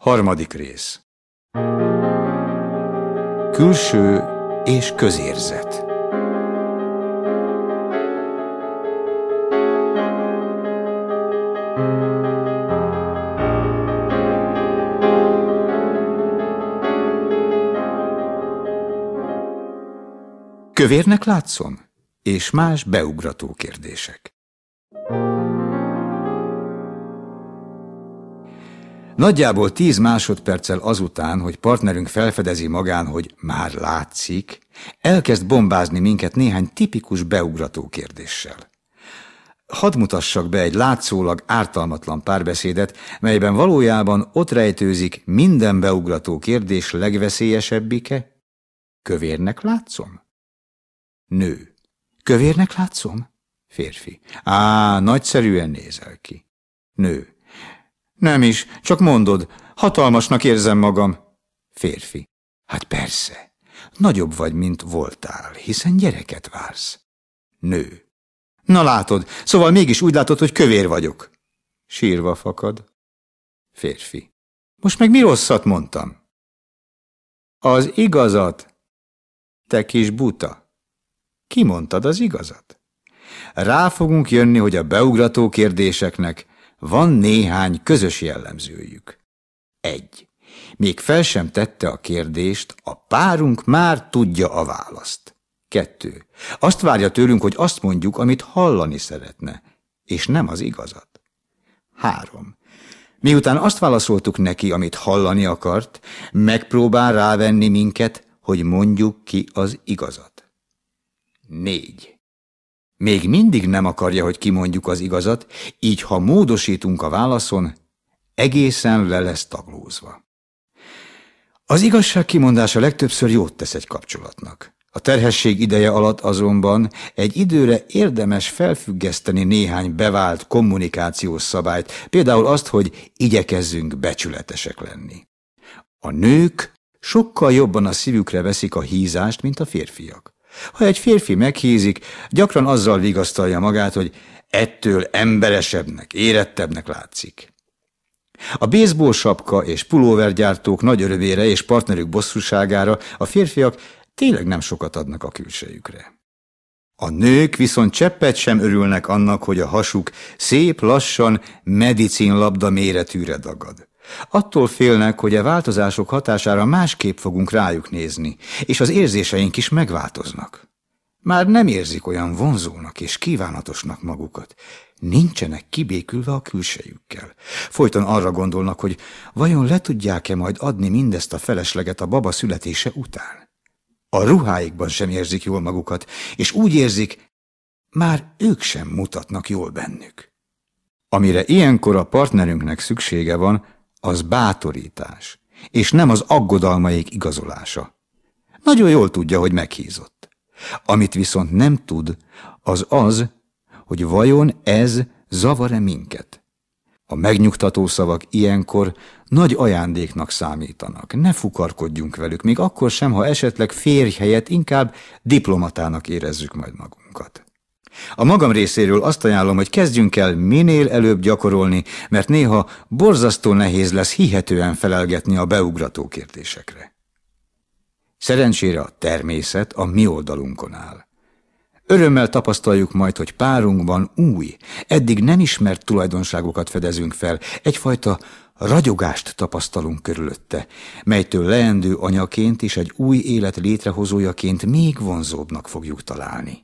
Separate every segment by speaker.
Speaker 1: Harmadik rész. Külső és közérzet. Kövérnek látszom? És más beugrató kérdések. Nagyjából 10 másodperccel azután, hogy partnerünk felfedezi magán, hogy már látszik, elkezd bombázni minket néhány tipikus beugrató kérdéssel. Hadd mutassak be egy látszólag ártalmatlan párbeszédet, melyben valójában ott rejtőzik minden beugrató kérdés legveszélyesebbike. Kövérnek látszom? Nő. Kövérnek látszom? Férfi. Nagyszerűen nézel ki. Nő. Nem is, csak mondod, hatalmasnak érzem magam. Férfi. Hát persze, nagyobb vagy, mint voltál, hiszen gyereket vársz. Nő. Na látod, szóval mégis úgy látod, hogy kövér vagyok. Sírva fakad. Férfi. Most meg mi rosszat mondtam? Az igazat. Te kis buta. Ki mondtad az igazat? Rá fogunk jönni, hogy a beugrató kérdéseknek van néhány közös jellemzőjük. 1. Még fel sem tette a kérdést, a párunk már tudja a választ. 2. Azt várja tőlünk, hogy azt mondjuk, amit hallani szeretne, és nem az igazat. 3. Miután azt válaszoltuk neki, amit hallani akart, megpróbál rávenni minket, hogy mondjuk ki az igazat. 4. Még mindig nem akarja, hogy kimondjuk az igazat, így ha módosítunk a válaszon, egészen le lesz taglózva. Az igazság kimondása legtöbbször jót tesz egy kapcsolatnak. A terhesség ideje alatt azonban egy időre érdemes felfüggeszteni néhány bevált kommunikációs szabályt, például azt, hogy igyekezzünk becsületesek lenni. A nők sokkal jobban a szívükre veszik a hízást, mint a férfiak. Ha egy férfi meghízik, gyakran azzal vigasztalja magát, hogy ettől emberesebbnek, érettebbnek látszik. A baseball sapka és pulóvergyártók nagy örömére és partnerük bosszúságára a férfiak tényleg nem sokat adnak a külsejükre. A nők viszont cseppet sem örülnek annak, hogy a hasuk szép lassan medicinlabda méretűre dagad. Attól félnek, hogy a változások hatására másképp fogunk rájuk nézni, és az érzéseink is megváltoznak. Már nem érzik olyan vonzónak és kívánatosnak magukat. Nincsenek kibékülve a külsejükkel. Folyton arra gondolnak, hogy vajon le tudják-e majd adni mindezt a felesleget a baba születése után. A ruháikban sem érzik jól magukat, és úgy érzik, már ők sem mutatnak jól bennük. Amire ilyenkor a partnerünknek szüksége van, az bátorítás, és nem az aggodalmaik igazolása. Nagyon jól tudja, hogy meghízott. Amit viszont nem tud, az, hogy vajon ez zavar-e minket. A megnyugtató szavak ilyenkor nagy ajándéknak számítanak. Ne fukarkodjunk velük, még akkor sem, ha esetleg férj helyett inkább diplomatának érezzük majd magunkat. A magam részéről azt ajánlom, hogy kezdjünk el minél előbb gyakorolni, mert néha borzasztó nehéz lesz hihetően felelgetni a beugrató kérdésekre. Szerencsére a természet a mi oldalunkon áll. Örömmel tapasztaljuk majd, hogy párunkban új, eddig nem ismert tulajdonságokat fedezünk fel, egyfajta ragyogást tapasztalunk körülötte, melytől leendő anyaként és egy új élet létrehozójaként még vonzóbbnak fogjuk találni.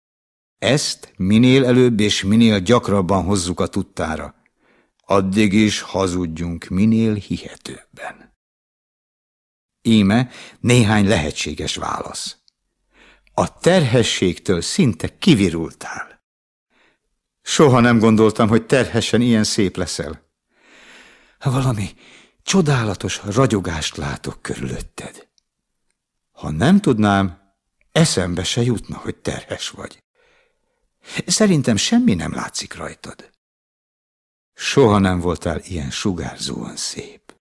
Speaker 1: Ezt minél előbb és minél gyakrabban hozzuk a tudtára. Addig is hazudjunk minél hihetőbben. Íme néhány lehetséges válasz. A terhességtől szinte kivirultál. Soha nem gondoltam, hogy terhesen ilyen szép leszel. Valami csodálatos ragyogást látok körülötted. Ha nem tudnám, eszembe se jutna, hogy terhes vagy. Szerintem semmi nem látszik rajtad. Soha nem voltál ilyen sugárzóan szép.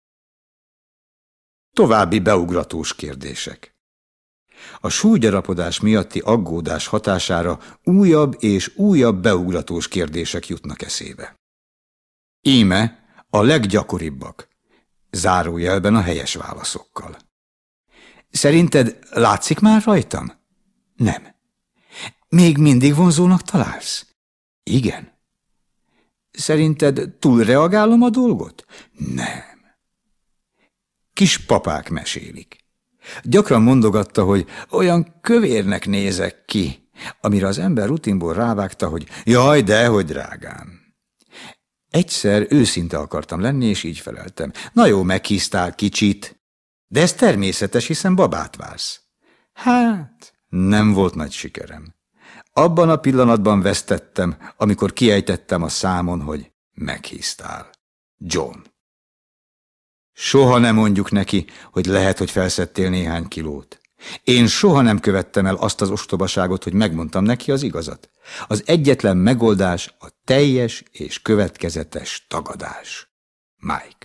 Speaker 1: További beugratós kérdések. A súlygyarapodás miatti aggódás hatására újabb és újabb beugratós kérdések jutnak eszébe. Íme a leggyakoribbak. zárójelben a helyes válaszokkal. Szerinted látszik már rajtam? Nem. Még mindig vonzónak találsz? Igen. Szerinted túlreagálom a dolgot? Nem. Kispapák mesélik. Gyakran mondogatta, hogy olyan kövérnek nézek ki, amire az ember rutinból rávágta, hogy jaj, dehogy drágám. Egyszer őszinte akartam lenni, és így feleltem. Na jó, meghíztál kicsit, de ez természetes, hiszen babát vársz. Hát, nem volt nagy sikerem. Abban a pillanatban vesztettem, amikor kiejtettem a számon, hogy meghíztál. John. Soha nem mondjuk neki, hogy lehet, hogy felszedtél néhány kilót. Én soha nem követtem el azt az ostobaságot, hogy megmondtam neki az igazat. Az egyetlen megoldás a teljes és következetes tagadás. Mike.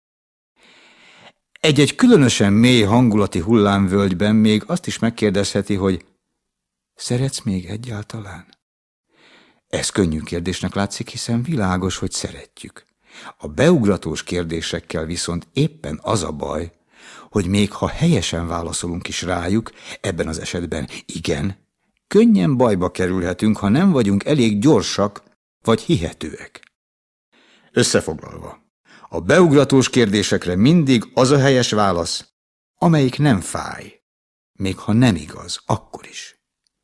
Speaker 1: Egy-egy különösen mély hangulati hullámvölgyben még azt is megkérdezheti, hogy szeretsz még egyáltalán? Ez könnyű kérdésnek látszik, hiszen világos, hogy szeretjük. A beugratós kérdésekkel viszont éppen az a baj, hogy még ha helyesen válaszolunk is rájuk, ebben az esetben igen, könnyen bajba kerülhetünk, ha nem vagyunk elég gyorsak vagy hihetőek. Összefoglalva, a beugratós kérdésekre mindig az a helyes válasz, amelyik nem fáj, még ha nem igaz, akkor is.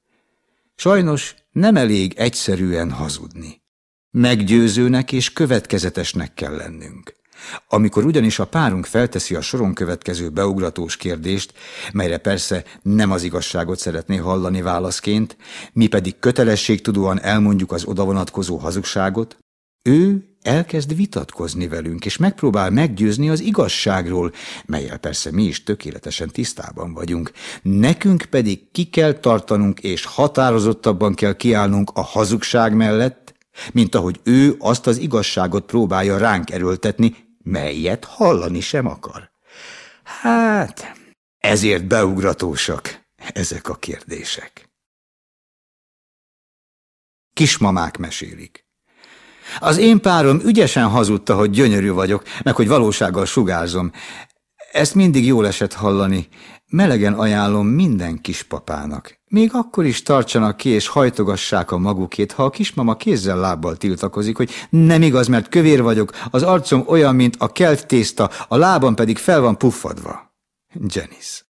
Speaker 1: Sajnos nem elég egyszerűen hazudni. Meggyőzőnek és következetesnek kell lennünk. Amikor ugyanis a párunk felteszi a soron következő beugratós kérdést, melyre persze nem az igazságot szeretné hallani válaszként, mi pedig kötelességtudóan elmondjuk az oda vonatkozó hazugságot, ő elkezd vitatkozni velünk, és megpróbál meggyőzni az igazságról, mellyel persze mi is tökéletesen tisztában vagyunk. Nekünk pedig ki kell tartanunk, és határozottabban kell kiállnunk a hazugság mellett, mint ahogy ő azt az igazságot próbálja ránk erőltetni, melyet hallani sem akar. Hát, ezért beugratósak ezek a kérdések. Kismamák mesélik. Az én párom ügyesen hazudta, hogy gyönyörű vagyok, meg hogy valósággal sugárzom. Ezt mindig jól esett hallani. Melegen ajánlom minden kispapának. Még akkor is tartsanak ki és hajtogassák a magukét, ha a kismama kézzel-lábbal tiltakozik, hogy nem igaz, mert kövér vagyok, az arcom olyan, mint a kelt tészta, a lábam pedig fel van puffadva. Janice.